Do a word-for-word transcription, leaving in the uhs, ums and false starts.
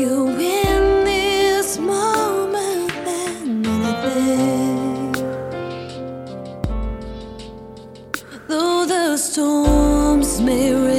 you in this moment than anything. Though the storms may rage